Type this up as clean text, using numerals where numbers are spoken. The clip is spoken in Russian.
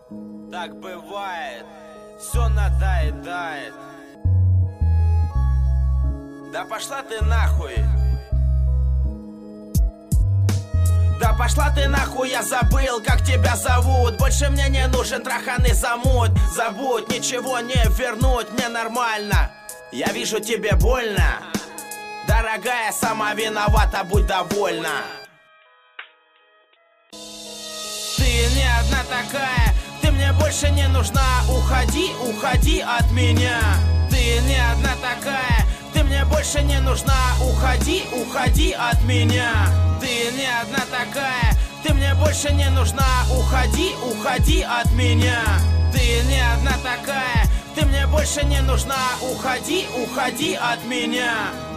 Так бывает, все надоедает. Да пошла ты нахуй. Да пошла ты нахуй, я забыл, как тебя зовут. Больше мне не нужен траханный замут. Забудь, ничего не вернуть, мне нормально. Я вижу, тебе больно. Дорогая, сама виновата, будь довольна. Ты не одна такая, ты мне больше не нужна. Уходи, уходи от меня. Ты не одна такая, ты мне больше не нужна. Уходи, уходи от меня. Ты не одна такая, ты мне больше не нужна. Уходи, уходи от меня. Ты не одна такая, ты мне больше не нужна. Уходи, уходи от меня.